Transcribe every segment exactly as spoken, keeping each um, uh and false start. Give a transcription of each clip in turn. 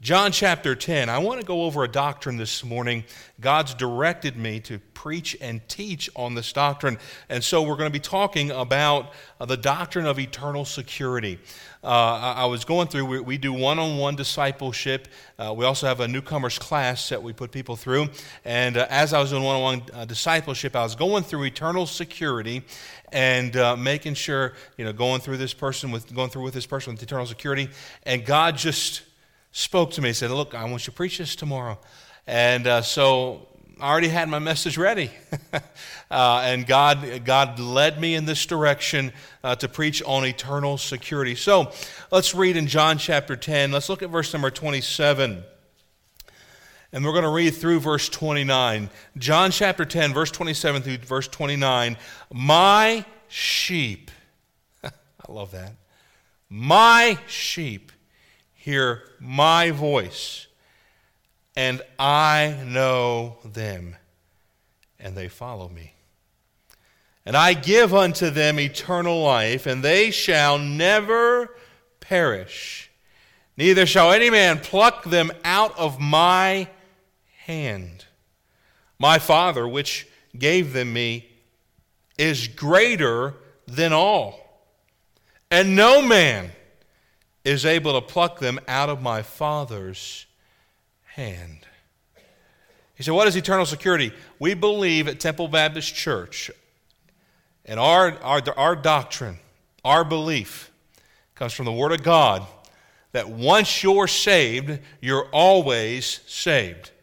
John chapter ten. I want to go over a doctrine this morning. God's directed me to preach and teach on this doctrine. And so we're going to be talking about uh, the doctrine of eternal security. Uh, I, I was going through, we, we do one-on-one discipleship. Uh, we also have a newcomers class that we put people through. And uh, as I was doing one-on-one uh, discipleship, I was going through eternal security and uh, making sure, you know, going through this person with, going through with this person with eternal security. And God just spoke to me. He said, look, I want you to preach this tomorrow. And uh, so I already had my message ready. uh, and God God led me in this direction uh, to preach on eternal security. So let's read in John chapter ten. Let's look at verse number twenty-seven. And we're going to read through verse twenty-nine. John chapter ten, verse twenty-seven through verse twenty-nine. My sheep. I love that. My sheep hear my voice, and I know them, and they follow me. And I give unto them eternal life, and they shall never perish, neither shall any man pluck them out of my hand. My Father, which gave them me, is greater than all, and no man is able to pluck them out of my Father's hand. He said, what is eternal security? We believe at Temple Baptist Church, and our, our, our doctrine, our belief comes from the Word of God, that once you're saved, you're always saved.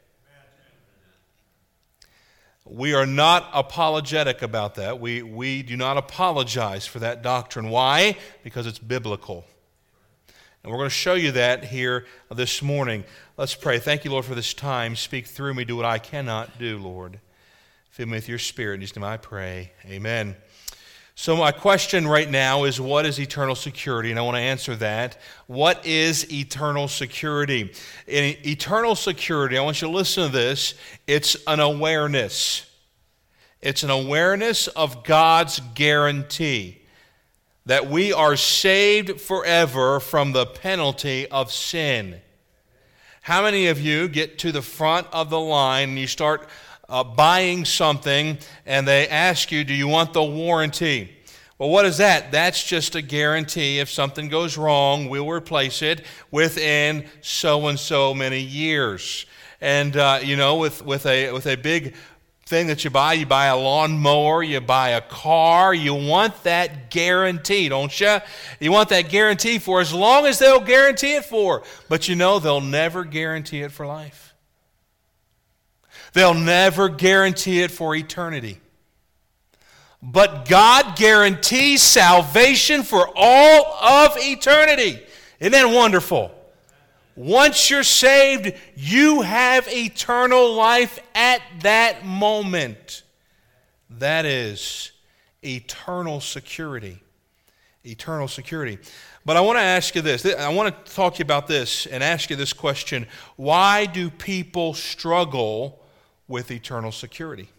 We are not apologetic about that. We, we do not apologize for that doctrine. Why? Because it's biblical. And we're going to show you that here this morning. Let's pray. Thank you, Lord, for this time. Speak through me. Do what I cannot do, Lord. Fill me with your Spirit. In Jesus' name I pray. Amen. So my question right now is, what is eternal security? And I want to answer that. What is eternal security? In eternal security, I want you to listen to this. It's an awareness. It's an awareness of God's guarantee that we are saved forever from the penalty of sin. How many of you get to the front of the line and you start uh, buying something and they ask you, do you want the warranty? Well, what is that? That's just a guarantee. If something goes wrong, we'll replace it within so-and-so many years. And, uh, you know, with, with, a, with a big thing that you buy, you buy a lawnmower, you buy a car, you want that guarantee, don't you? You want that guarantee for as long as they'll guarantee it for. But you know, they'll never guarantee it for life. They'll never guarantee it for eternity. But God guarantees salvation for all of eternity. Isn't that wonderful? Once you're saved, you have eternal life at that moment. That is eternal security. Eternal security. But I want to ask you this. I want to talk to you about this and ask you this question. Why do people struggle with eternal security?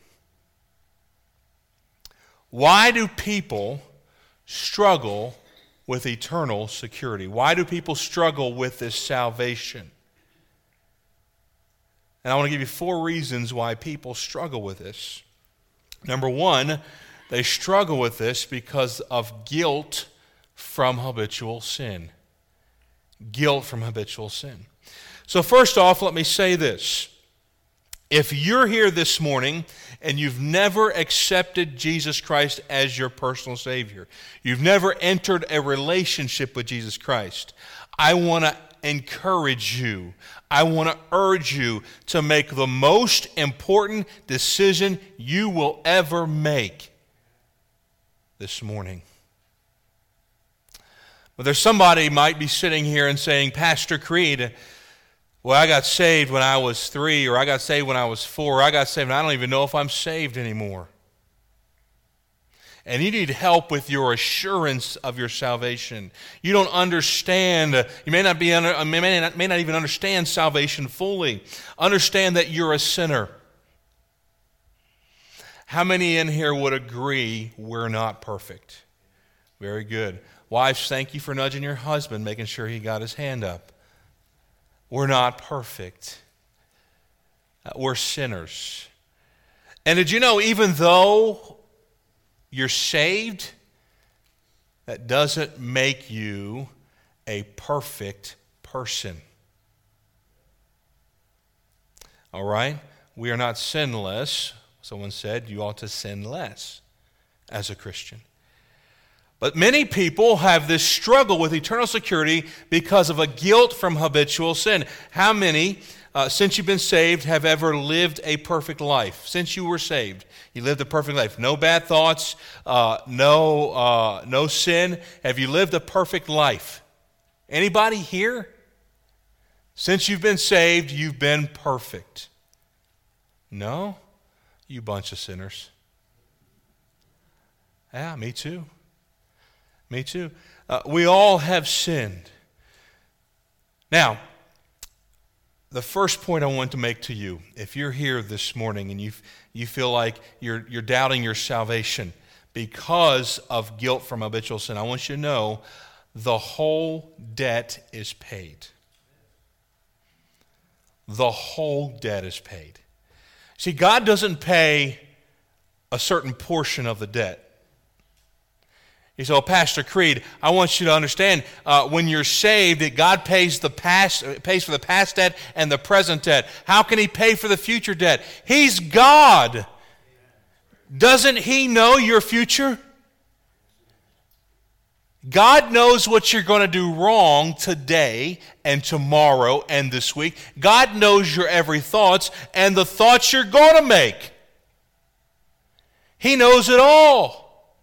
Why do people struggle with eternal security? Why do people struggle with this salvation? And I want to give you four reasons why people struggle with this. Number one, they struggle with this because of guilt from habitual sin. Guilt from habitual sin. So first off, let me say this. If you're here this morning and you've never accepted Jesus Christ as your personal Savior, you've never entered a relationship with Jesus Christ, I want to encourage you, I want to urge you to make the most important decision you will ever make this morning. But there's somebody might be sitting here and saying, Pastor Creed, well, I got saved when I was three, or I got saved when I was four, or I got saved and I don't even know if I'm saved anymore. And you need help with your assurance of your salvation. You don't understand, you may not be under, may not, may not even understand salvation fully. Understand that you're a sinner. How many in here would agree we're not perfect? Very good. Wives, thank you for nudging your husband, making sure he got his hand up. We're not perfect. Uh, we're sinners. And did you know, even though you're saved, that doesn't make you a perfect person. All right? We are not sinless. Someone said you ought to sin less as a Christian. But many people have this struggle with eternal security because of a guilt from habitual sin. How many, uh, since you've been saved, have ever lived a perfect life? Since you were saved, you lived a perfect life. No bad thoughts, uh, no, uh, no sin. Have you lived a perfect life? Anybody here? Since you've been saved, you've been perfect. No? You bunch of sinners. Yeah, me too. Me too. Uh, we all have sinned. Now, the first point I want to make to you, if you're here this morning and you you feel like you're you're doubting your salvation because of guilt from habitual sin, I want you to know the whole debt is paid. The whole debt is paid. See, God doesn't pay a certain portion of the debt. He said, oh, Pastor Creed, I want you to understand, uh, when you're saved, that God pays the past, pays for the past debt and the present debt. How can He pay for the future debt? He's God. Doesn't He know your future? God knows what you're going to do wrong today and tomorrow and this week. God knows your every thoughts and the thoughts you're going to make. He knows it all.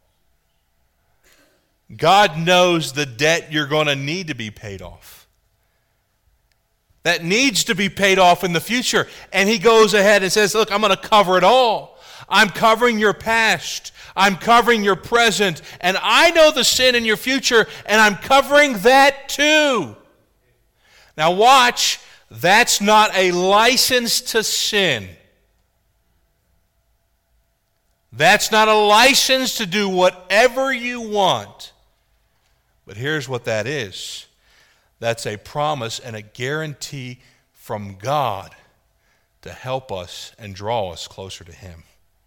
God knows the debt you're going to need to be paid off. That needs to be paid off in the future. And He goes ahead and says, look, I'm going to cover it all. I'm covering your past. I'm covering your present. And I know the sin in your future, and I'm covering that too. Now watch, that's not a license to sin. That's not a license to do whatever you want. But here's what that is. That's a promise and a guarantee from God to help us and draw us closer to Him.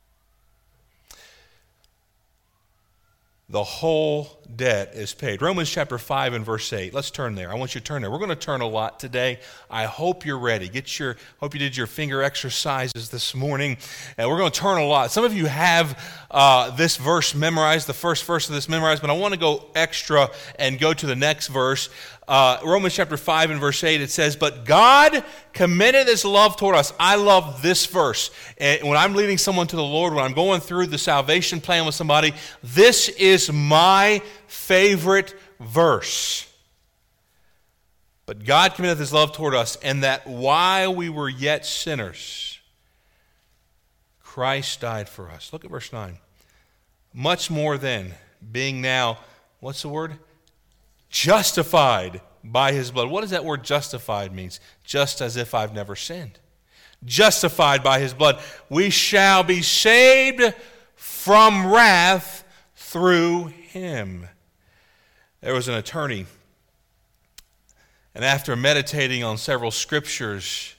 The whole debt is paid. Romans chapter five and verse eight. Let's turn there. I want you to turn there. We're going to turn a lot today. I hope you're ready. Get your, hope you did your finger exercises this morning. And we're going to turn a lot. Some of you have uh, this verse memorized, the first verse of this memorized, but I want to go extra and go to the next verse. Uh, Romans chapter five and verse eight, it says, but God commended His love toward us. I love this verse. And when I'm leading someone to the Lord, when I'm going through the salvation plan with somebody, this is my favorite verse. But God commended His love toward us, and that while we were yet sinners, Christ died for us. Look at verse nine. Much more then, being now, what's the word? Justified by His blood. What does that word justified means? Just as if I've never sinned. Justified by His blood. We shall be saved from wrath through Him. There was an attorney, and after meditating on several scriptures,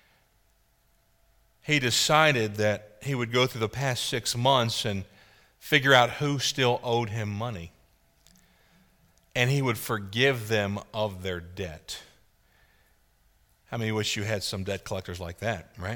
he decided that he would go through the past six months and figure out who still owed him money. And he would forgive them of their debt. How many wish you had some debt collectors like that, right?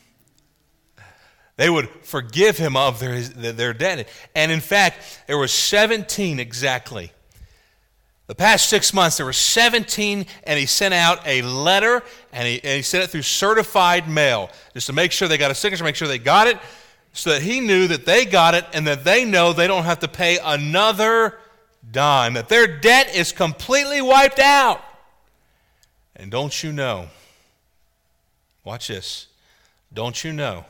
They would forgive him of their, their debt. And in fact, there were seventeen exactly. The past six months, there were seventeen, and he sent out a letter, and he, and he sent it through certified mail, just to make sure they got a signature, make sure they got it, so that he knew that they got it, and that they know they don't have to pay another dime, that their debt is completely wiped out. And don't you know, watch this, don't you know,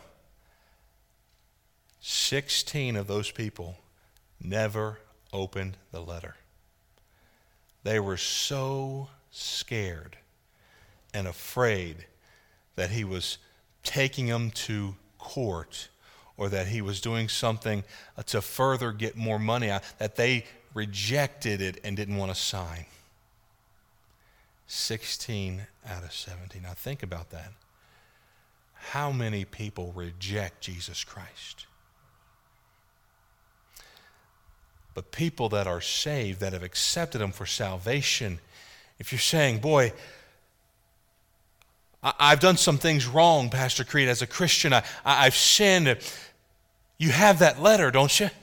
sixteen of those people never opened the letter. They were so scared and afraid that he was taking them to court or that he was doing something to further get more money out, that they rejected it and didn't want to sign. sixteen out of seventeen. Now think about that. How many people reject Jesus Christ? But people that are saved, that have accepted Him for salvation, if you're saying, boy, I've done some things wrong, Pastor Creed, as a Christian, I, I've sinned. You have that letter, don't you?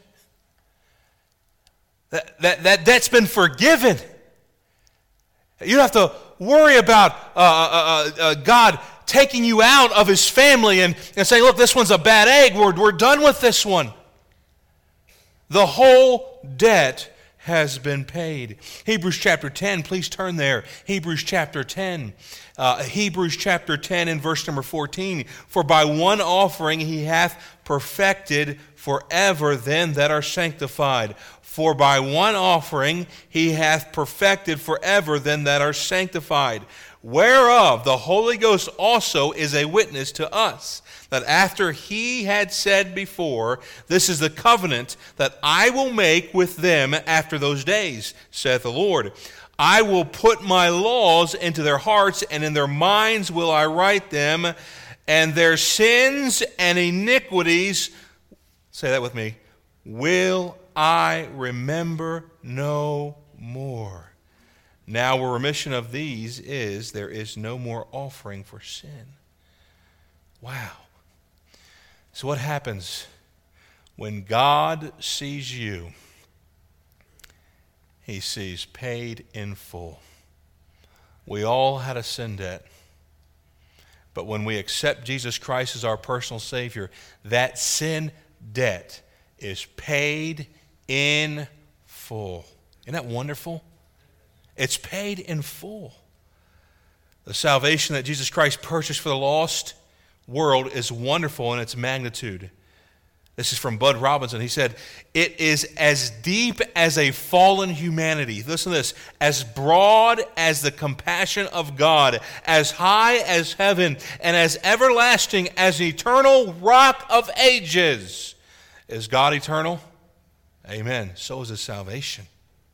That, that, that, that's been forgiven. You don't have to worry about uh, uh, uh, God taking you out of His family and, and saying, look, this one's a bad egg. We're, we're done with this one. The whole debt has been paid. Hebrews chapter ten, please turn there. Hebrews chapter ten. Uh, Hebrews chapter ten and verse number fourteen. For by one offering He hath perfected forever them that are sanctified. For by one offering He hath perfected forever them that are sanctified. Whereof the Holy Ghost also is a witness to us, that after He had said before, this is the covenant that I will make with them after those days, saith the Lord. I will put my laws into their hearts, and in their minds will I write them, and their sins and iniquities, say that with me, will I remember no more. Now where remission of these is, there is no more offering for sin. Wow. So what happens when God sees you? He sees paid in full. We all had a sin debt. But when we accept Jesus Christ as our personal Savior, that sin debt is paid in full. Isn't that wonderful? It's paid in full. The salvation that Jesus Christ purchased for the lost world is wonderful in its magnitude. This is from Bud Robinson. He said, it is as deep as a fallen humanity. Listen to this. As broad as the compassion of God, as high as heaven, and as everlasting as the eternal rock of ages. Is God eternal? Amen. So is His salvation.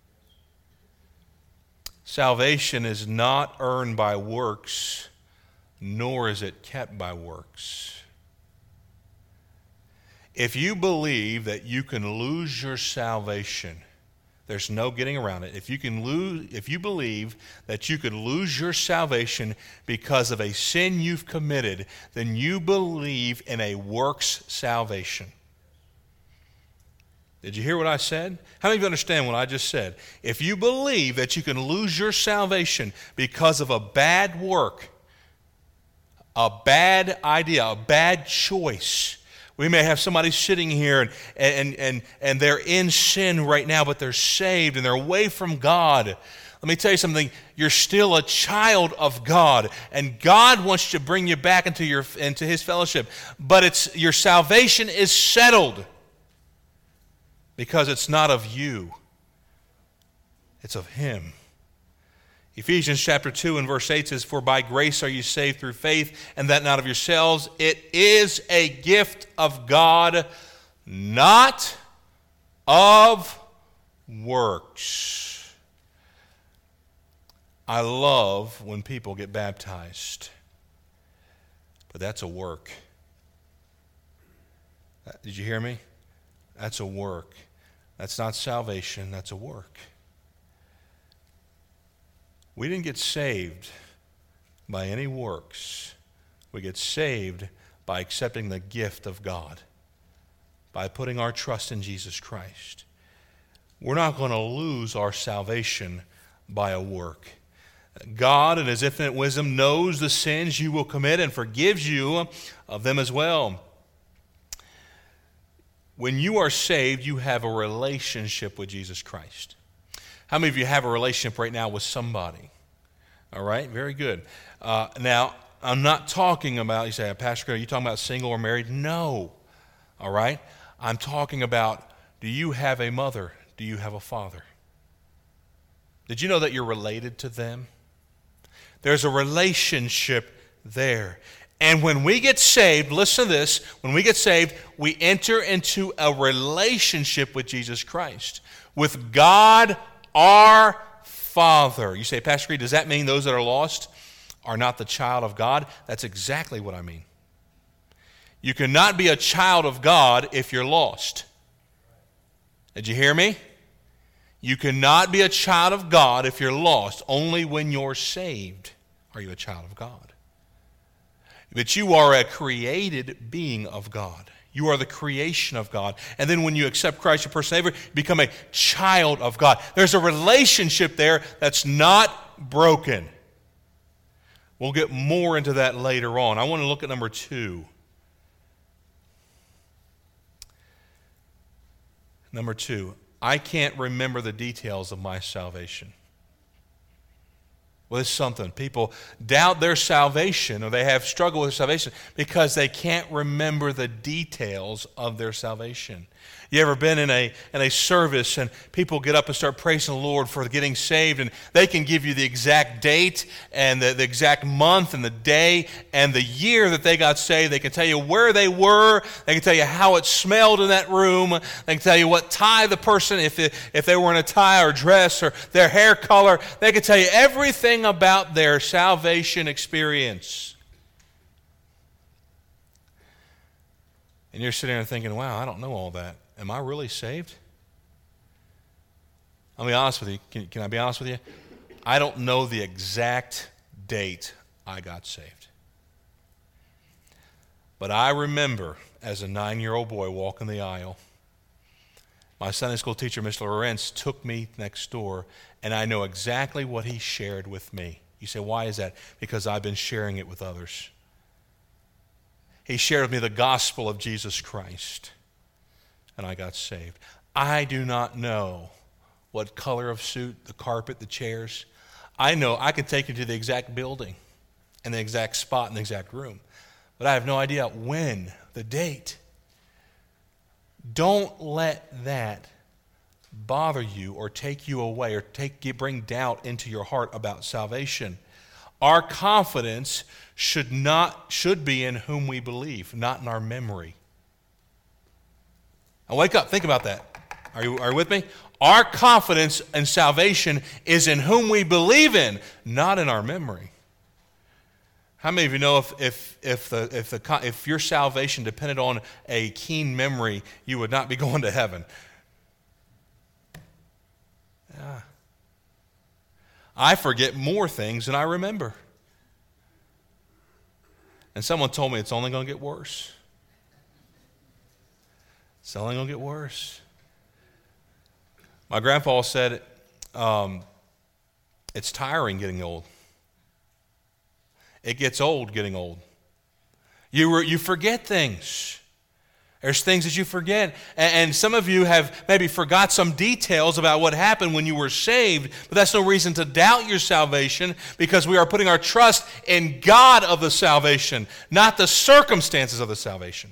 Salvation is not earned by works, nor is it kept by works. If you believe that you can lose your salvation, there's no getting around it. If you can lose, if you believe that you could lose your salvation because of a sin you've committed, then you believe in a works salvation. Did you hear what I said? How many of you understand what I just said? If you believe that you can lose your salvation because of a bad work, a bad idea, a bad choice. We may have somebody sitting here and, and, and, and they're in sin right now, but they're saved and they're away from God. Let me tell you something. You're still a child of God, and God wants to bring you back into, your, into His fellowship. But it's, your salvation is settled. Because it's not of you. It's of Him. Ephesians chapter two and verse eight says, for by grace are you saved through faith, and that not of yourselves. It is a gift of God, not of works. I love when people get baptized. But that's a work. Did you hear me? That's a work. That's not salvation, that's a work. We didn't get saved by any works. We get saved by accepting the gift of God, by putting our trust in Jesus Christ. We're not going to lose our salvation by a work. God, in His infinite wisdom, knows the sins you will commit and forgives you of them as well. When you are saved, you have a relationship with Jesus Christ. How many of you have a relationship right now with somebody? All right, very good. Uh, now, I'm not talking about, you say, Pastor, are you talking about single or married? No. All right? I'm talking about, do you have a mother? Do you have a father? Did you know that you're related to them? There's a relationship there. And when we get saved, listen to this, when we get saved, we enter into a relationship with Jesus Christ, with God our Father. You say, Pastor Reed, does that mean those that are lost are not the child of God? That's exactly what I mean. You cannot be a child of God if you're lost. Did you hear me? You cannot be a child of God if you're lost. Only when you're saved are you a child of God. But you are a created being of God. You are the creation of God. And then when you accept Christ, your personal Savior, you become a child of God. There's a relationship there that's not broken. We'll get more into that later on. I want to look at number two. Number two, I can't remember the details of my salvation. Well, it's something. People doubt their salvation, or they have struggled with salvation because they can't remember the details of their salvation. You ever been in a in a service and people get up and start praising the Lord for getting saved, and they can give you the exact date and the, the exact month and the day and the year that they got saved. They can tell you where they were. They can tell you how it smelled in that room. They can tell you what tie the person, if it, if they were in a tie or dress, or their hair color. They can tell you everything about their salvation experience. And you're sitting there thinking, wow, I don't know all that. Am I really saved? I'll be honest with you. Can, can I be honest with you? I don't know the exact date I got saved. But I remember as a nine-year-old boy walking the aisle, my Sunday school teacher, Mister Lorenz, took me next door, and I know exactly what he shared with me. You say, why is that? Because I've been sharing it with others. He shared with me the gospel of Jesus Christ, and I got saved. I do not know what color of suit, the carpet, the chairs. I know I can take you to the exact building and the exact spot and the exact room, but I have no idea when, the date. Don't let that bother you or take you away or take bring doubt into your heart about salvation. Our confidence should not should be in whom we believe, not in our memory. Now wake up, think about that. Are you, are you with me? Our confidence in salvation is in whom we believe in, not in our memory. How many of you know if if if the if the if your salvation depended on a keen memory, you would not be going to heaven? Yeah. I forget more things than I remember. And someone told me it's only going to get worse. It's only going to get worse. My grandpa said um, it's tiring getting old. It gets old getting old. You, re, you forget things. There's things that you forget. And, and some of you have maybe forgot some details about what happened when you were saved, but that's no reason to doubt your salvation, because we are putting our trust in God of the salvation, not the circumstances of the salvation.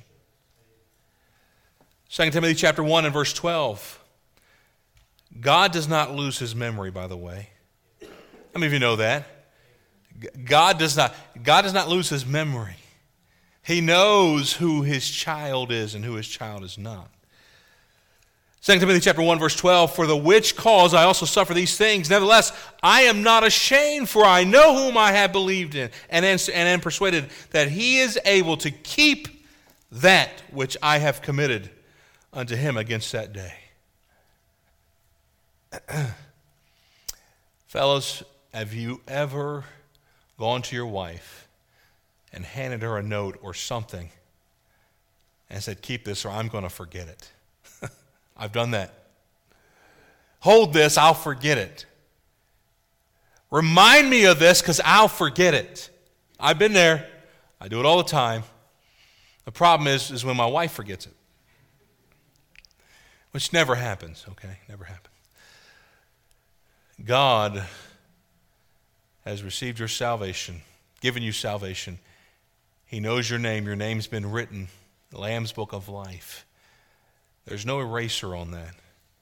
Second Timothy chapter one and verse twelve. God does not lose his memory, by the way. How many of you know that? God does not, God does not lose his memory. He knows who his child is and who his child is not. Second Timothy chapter one, verse twelve, for the which cause I also suffer these things. Nevertheless, I am not ashamed, for I know whom I have believed in, and am, and am persuaded that he is able to keep that which I have committed unto him against that day. Fellows, have you ever gone to your wife and handed her a note or something and said, keep this or I'm going to forget it? I've done that. Hold this, I'll forget it. Remind me of this because I'll forget it. I've been there. I do it all the time. The problem is, is when my wife forgets it. Which never happens, okay? Never happens. God has received your salvation, given you salvation. He knows your name. Your name's been written, the Lamb's Book of Life. There's no eraser on that.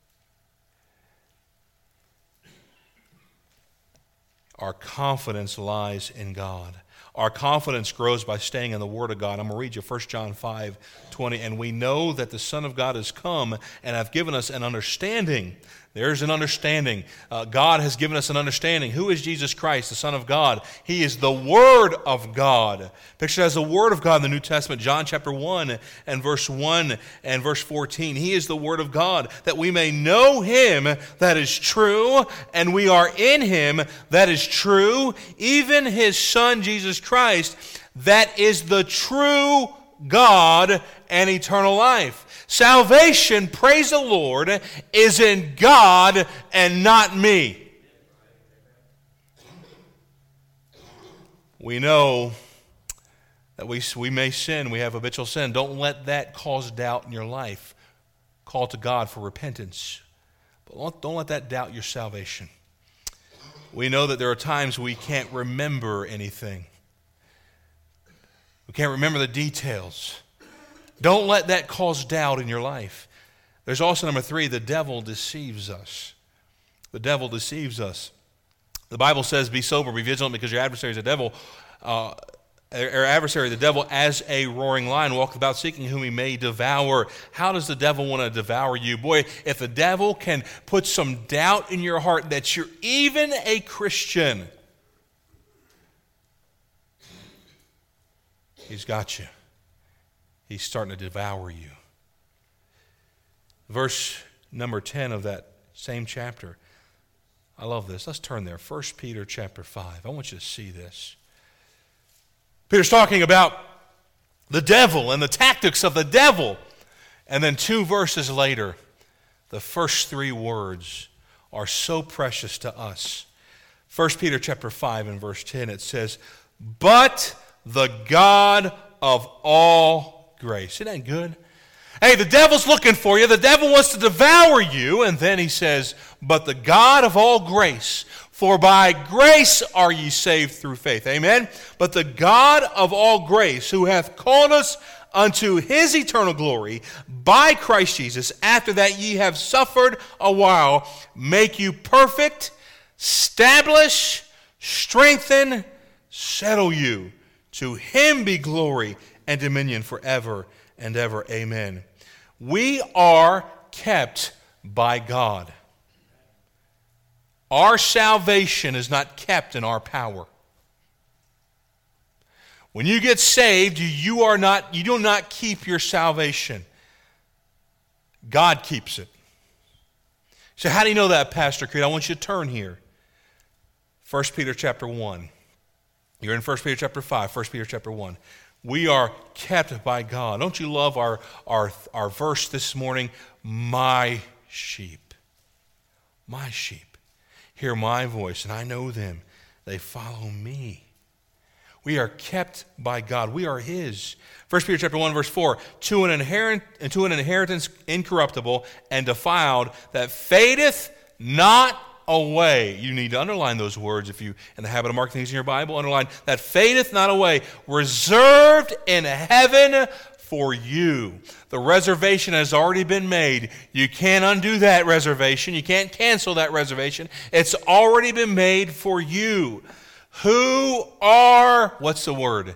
Our confidence lies in God. Our confidence grows by staying in the Word of God. I'm going to read you First John five twenty. And we know that the Son of God has come and hath given us an understanding There's an understanding. Uh, God has given us an understanding. Who is Jesus Christ, the Son of God? He is the Word of God. Pictured as the Word of God in the New Testament, John chapter one and verse one and verse fourteen. He is the Word of God, that we may know Him that is true, and we are in Him that is true, even His Son, Jesus Christ, that is the true God and eternal life. Salvation, praise the Lord, is in God and not me. We know that we, we may sin. We have habitual sin. Don't let that cause doubt in your life. Call to God for repentance. But don't let that doubt your salvation. We know that there are times we can't remember anything. We can't remember the details. Don't let that cause doubt in your life. There's also number three, the devil deceives us. The devil deceives us. The Bible says, be sober, be vigilant, because your adversary is the devil. Uh, our adversary, the devil, as a roaring lion, walketh about seeking whom he may devour. How does the devil want to devour you? Boy, if the devil can put some doubt in your heart that you're even a Christian, he's got you. He's starting to devour you. Verse number ten of that same chapter. I love this. Let's turn there. First Peter chapter five. I want you to see this. Peter's talking about the devil and the tactics of the devil. And then two verses later, the first three words are so precious to us. First Peter chapter five and verse ten, it says, but the God of all grace. Isn't that good? Hey, the devil's looking for you. The devil wants to devour you. And then he says, but the God of all grace, for by grace are ye saved through faith. Amen? But the God of all grace, who hath called us unto his eternal glory by Christ Jesus, after that ye have suffered a while, make you perfect, establish, strengthen, settle you. To him be glory and dominion forever and ever. Amen. We are kept by God. Our salvation is not kept in our power. When you get saved, you are not, you do not keep your salvation. God keeps it. So how do you know that, Pastor Creed? I want you to turn here. First Peter chapter one. You're in First Peter chapter five, First Peter chapter one. We are kept by God. Don't you love our, our, our verse this morning? My sheep, my sheep, hear my voice, and I know them. They follow me. We are kept by God. We are his. First Peter chapter one, verse four, to an inheritance, to an inheritance incorruptible and defiled, that fadeth not away. You need to underline those words if you're in the habit of marking things in your Bible. Underline, that fadeth not away, reserved in heaven for you. The reservation has already been made. You can't undo that reservation. You can't cancel that reservation. It's already been made for you. Who are, what's the word?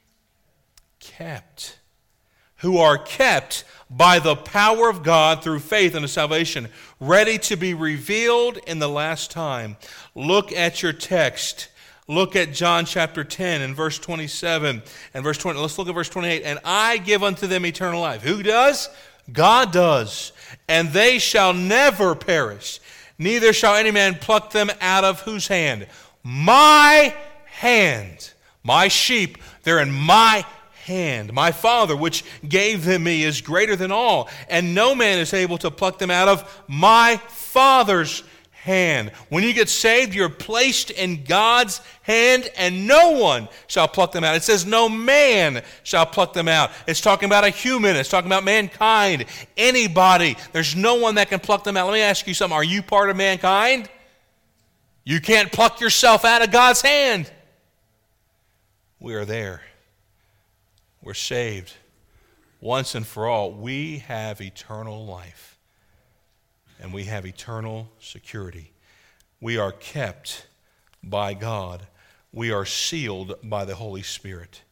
Kept. Who are kept by the power of God through faith unto salvation, ready to be revealed in the last time. Look at your text. Look at John chapter ten and verse twenty-seven and verse twenty. Let's look at verse twenty-eight. And I give unto them eternal life. Who does? God does. And they shall never perish, neither shall any man pluck them out of whose hand? My hand. My sheep, they're in my hand. My Father, which gave them me, is greater than all, and no man is able to pluck them out of my Father's hand. When you get saved, you're placed in God's hand, and no one shall pluck them out. It says no man shall pluck them out. It's talking about a human. It's talking about mankind. Anybody. There's no one that can pluck them out. Let me ask you something. Are you part of mankind? You can't pluck yourself out of God's hand. We are there. We're saved once and for all. We have eternal life, and we have eternal security. We are kept by God. We are sealed by the Holy Spirit.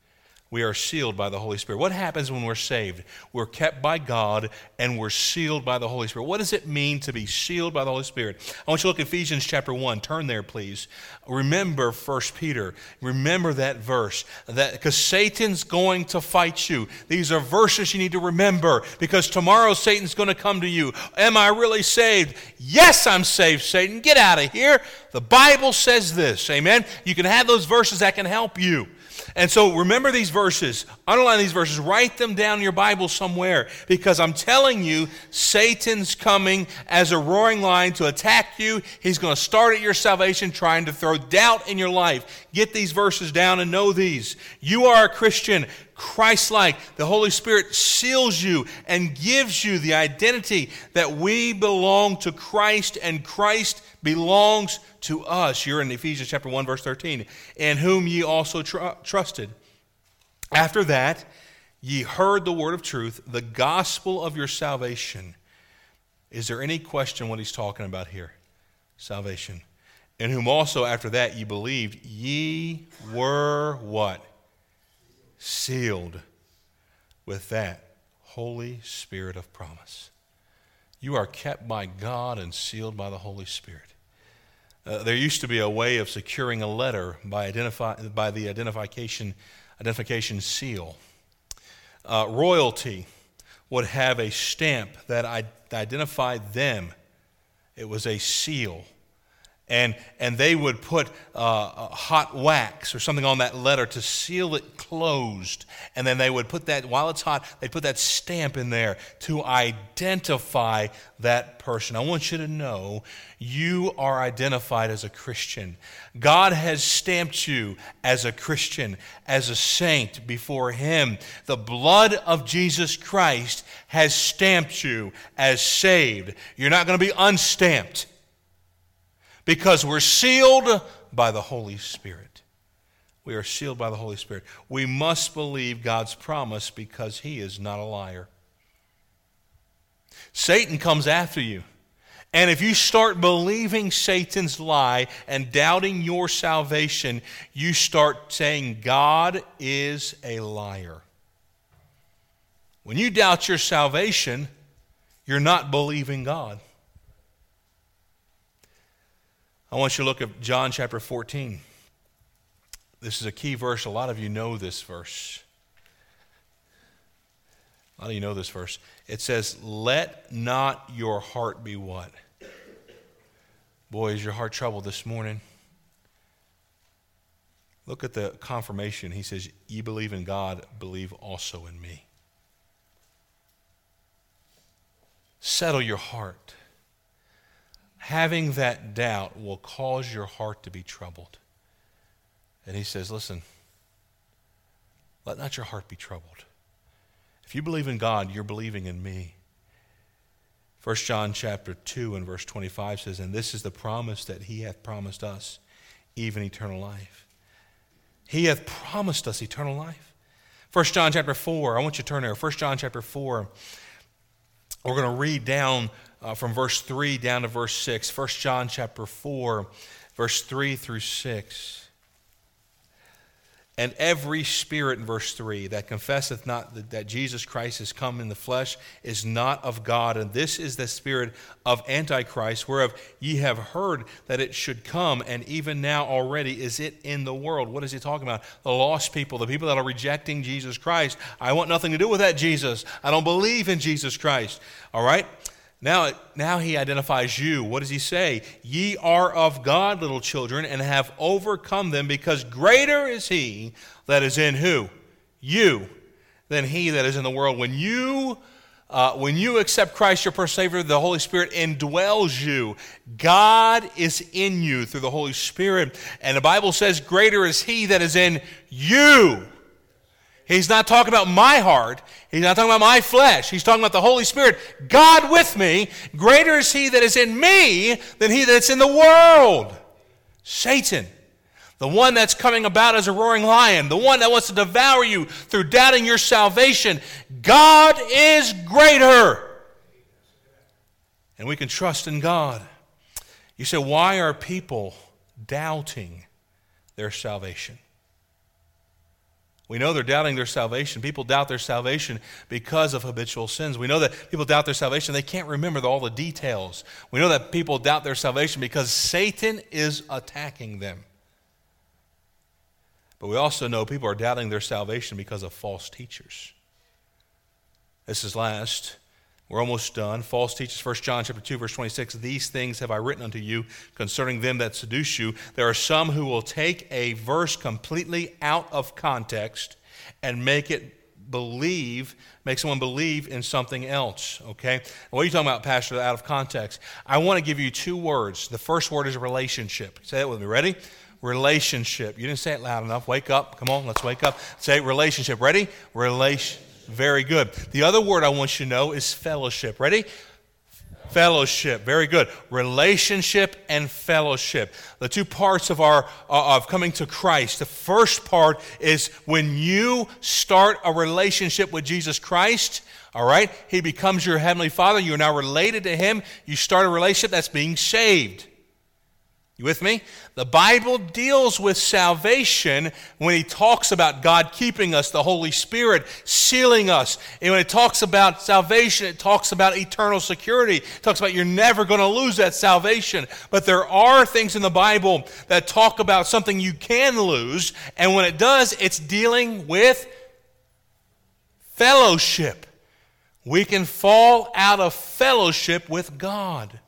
We are sealed by the Holy Spirit. What happens when we're saved? We're kept by God and we're sealed by the Holy Spirit. What does it mean to be sealed by the Holy Spirit? I want you to look at Ephesians chapter one. Turn there, please. Remember First Peter. Remember that verse. That because Satan's going to fight you. These are verses you need to remember because tomorrow Satan's going to come to you. Am I really saved? Yes, I'm saved, Satan. Get out of here. The Bible says this. Amen? You can have those verses that can help you. And so remember these verses, underline these verses, write them down in your Bible somewhere because I'm telling you, Satan's coming as a roaring lion to attack you. He's going to start at your salvation trying to throw doubt in your life. Get these verses down and know these. You are a Christian, Christ-like. The Holy Spirit seals you and gives you the identity that we belong to Christ and Christ belongs to us. You're in Ephesians chapter one, verse thirteen. In whom ye also tr- trusted. After that, ye heard the word of truth, the gospel of your salvation. Is there any question what he's talking about here? Salvation. In whom also after that ye believed, ye were what? Sealed with that Holy Spirit of promise. You are kept by God and sealed by the Holy Spirit. Uh, there used to be a way of securing a letter by identify by the identification identification seal. Uh, royalty would have a stamp that identified them. It was a seal. And, and they would put uh, hot wax or something on that letter to seal it closed. And then they would put that, while it's hot, they'd put that stamp in there to identify that person. I want you to know you are identified as a Christian. God has stamped you as a Christian, as a saint before Him. The blood of Jesus Christ has stamped you as saved. You're not going to be unstamped. Because we're sealed by the Holy Spirit. We are sealed by the Holy Spirit. We must believe God's promise because He is not a liar. Satan comes after you. And if you start believing Satan's lie and doubting your salvation, you start saying God is a liar. When you doubt your salvation, you're not believing God. I want you to look at John chapter fourteen. This is a key verse. A lot of you know this verse. A lot of you know this verse. It says, let not your heart be what? Boy, is your heart troubled this morning? Look at the confirmation. He says, ye believe in God, believe also in me. Settle your heart. Having that doubt will cause your heart to be troubled. And he says, listen, let not your heart be troubled. If you believe in God, you're believing in me. First John chapter two and verse twenty-five says, and this is the promise that he hath promised us, even eternal life. He hath promised us eternal life. First John chapter four, I want you to turn there. First John chapter four, we're going to read down Uh, from verse three down to verse six. First John chapter four, verse three through six. And every spirit, in verse three, that confesseth not that, that Jesus Christ is come in the flesh is not of God. And this is the spirit of Antichrist, whereof ye have heard that it should come, and even now already is it in the world. What is he talking about? The lost people, the people that are rejecting Jesus Christ. I want nothing to do with that Jesus. I don't believe in Jesus Christ. All right? Now, now he identifies you. What does he say? Ye are of God, little children, and have overcome them, because greater is he that is in who? You, than he that is in the world. When you, uh, when you accept Christ, your personal Savior, the Holy Spirit indwells you. God is in you through the Holy Spirit. And the Bible says, greater is he that is in you. He's not talking about my heart. He's not talking about my flesh. He's talking about the Holy Spirit. God with me. Greater is he that is in me than he that's in the world. Satan, the one that's coming about as a roaring lion, the one that wants to devour you through doubting your salvation. God is greater. And we can trust in God. You say, why are people doubting their salvation? We know they're doubting their salvation. People doubt their salvation because of habitual sins. We know that people doubt their salvation. They can't remember all the details. We know that people doubt their salvation because Satan is attacking them. But we also know people are doubting their salvation because of false teachers. This is last. We're almost done. False teachers, First John chapter two, verse twenty-six, these things have I written unto you concerning them that seduce you. There are some who will take a verse completely out of context and make it believe, make someone believe in something else, okay? What are you talking about, Pastor, out of context? I want to give you two words. The first word is relationship. Say that with me. Ready? Relationship. You didn't say it loud enough. Wake up. Come on, let's wake up. Say relationship. Ready? Relation. Very good. The other word I want you to know is fellowship. Ready? Fellowship. Very good. Relationship and fellowship. The two parts of our uh, of coming to Christ. The first part is when you start a relationship with Jesus Christ, all right? He becomes your heavenly Father. You are now related to Him. You start a relationship that's being saved. You with me? The Bible deals with salvation when he talks about God keeping us, the Holy Spirit sealing us. And when it talks about salvation, it talks about eternal security. It talks about you're never going to lose that salvation. But there are things in the Bible that talk about something you can lose. And when it does, it's dealing with fellowship. We can fall out of fellowship with God.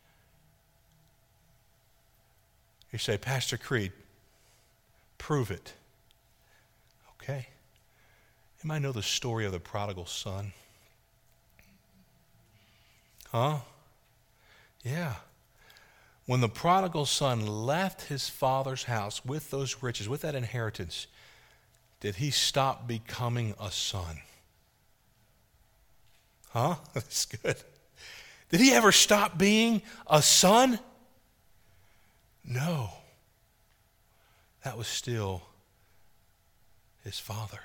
You say, Pastor Creed, prove it. Okay. You might know the story of the prodigal son. Huh? Yeah. When the prodigal son left his father's house with those riches, with that inheritance, did he stop becoming a son? Huh? That's good. Did he ever stop being a son? No, that was still his father.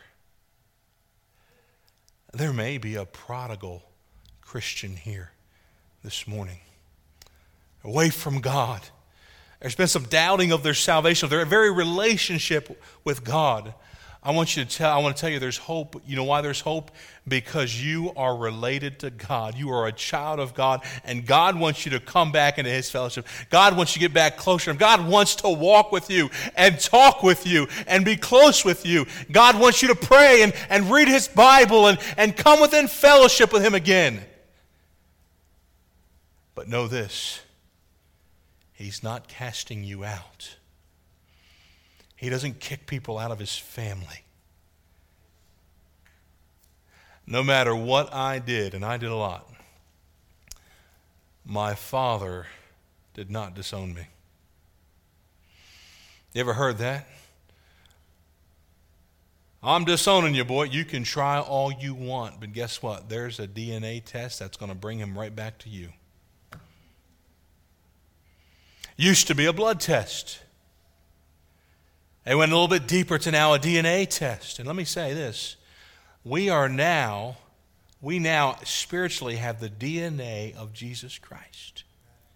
There may be a prodigal Christian here this morning, away from God. There's been some doubting of their salvation, of their very relationship with God. I want you to tell, I want to tell you there's hope. You know why there's hope? Because you are related to God. You are a child of God, and God wants you to come back into His fellowship. God wants you to get back closer to Him. God wants to walk with you and talk with you and be close with you. God wants you to pray and, and read His Bible and, and come within fellowship with Him again. But know this, He's not casting you out. He doesn't kick people out of His family. No matter what I did, and I did a lot, my Father did not disown me. You ever heard that? I'm disowning you, boy. You can try all you want, but guess what? There's a D N A test that's going to bring him right back to you. Used to be a blood test. They went a little bit deeper to now a D N A test. And let me say this. We are now, we now spiritually have the D N A of Jesus Christ.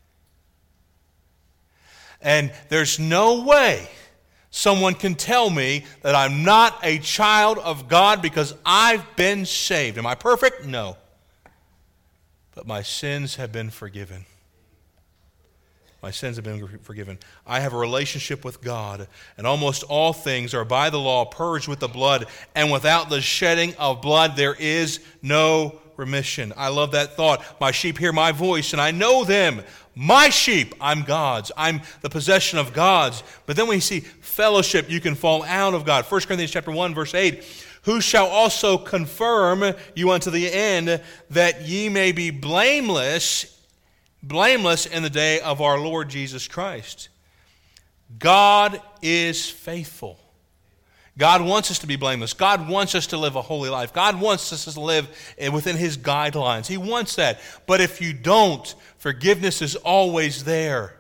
And there's no way someone can tell me that I'm not a child of God because I've been saved. Am I perfect? No. But my sins have been forgiven. My sins have been forgiven. I have a relationship with God, and almost all things are by the law purged with the blood, and without the shedding of blood there is no remission. I love that thought. My sheep hear my voice, and I know them. My sheep, I'm God's. I'm the possession of God's. But then we see fellowship, you can fall out of God. First Corinthians chapter one, verse eight, who shall also confirm you unto the end, that ye may be blameless blameless in the day of our Lord Jesus Christ. God is faithful. God wants us to be blameless. God wants us to live a holy life. God wants us to live within His guidelines. He wants that. But if you don't, forgiveness is always there.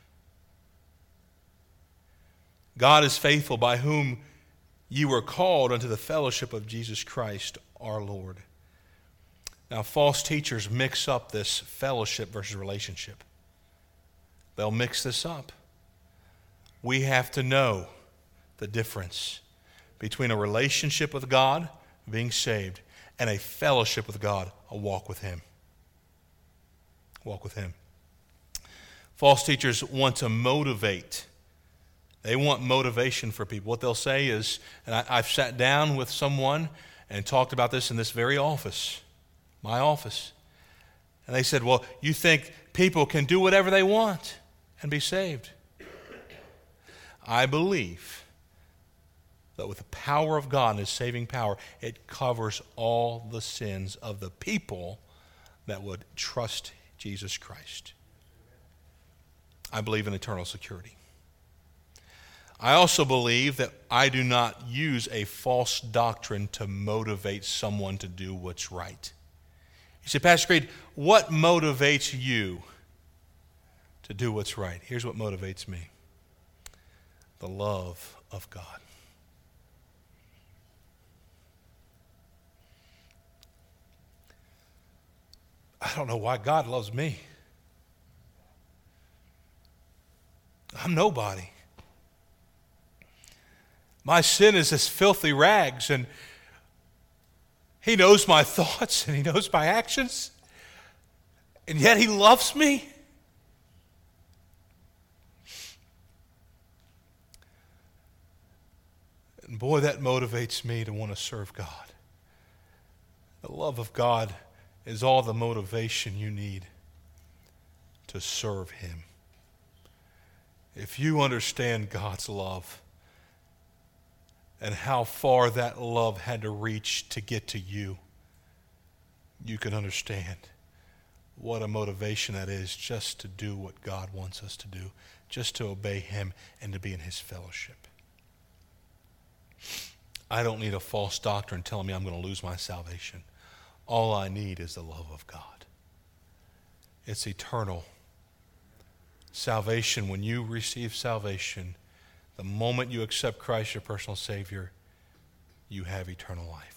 God is faithful, by whom you were called unto the fellowship of Jesus Christ our Lord. Now, false teachers mix up this fellowship versus relationship. They'll mix this up. We have to know the difference between a relationship with God, being saved, and a fellowship with God, a walk with Him. Walk with Him. False teachers want to motivate. They want motivation for people. What they'll say is, and I, I've sat down with someone and talked about this in this very office, my office. And they said, well, you think people can do whatever they want and be saved? I believe that with the power of God and His saving power, it covers all the sins of the people that would trust Jesus Christ. I believe in eternal security. I also believe that I do not use a false doctrine to motivate someone to do what's right. You say, Pastor Creed, what motivates you to do what's right? Here's what motivates me. The love of God. I don't know why God loves me. I'm nobody. My sin is as filthy rags, and He knows my thoughts and He knows my actions, and yet He loves me. And boy, that motivates me to want to serve God. The love of God is all the motivation you need to serve Him. If you understand God's love and how far that love had to reach to get to you, you can understand what a motivation that is just to do what God wants us to do, just to obey Him and to be in His fellowship. I don't need a false doctrine telling me I'm going to lose my salvation. All I need is the love of God. It's eternal. Salvation, when you receive salvation, the moment you accept Christ, your personal Savior, you have eternal life.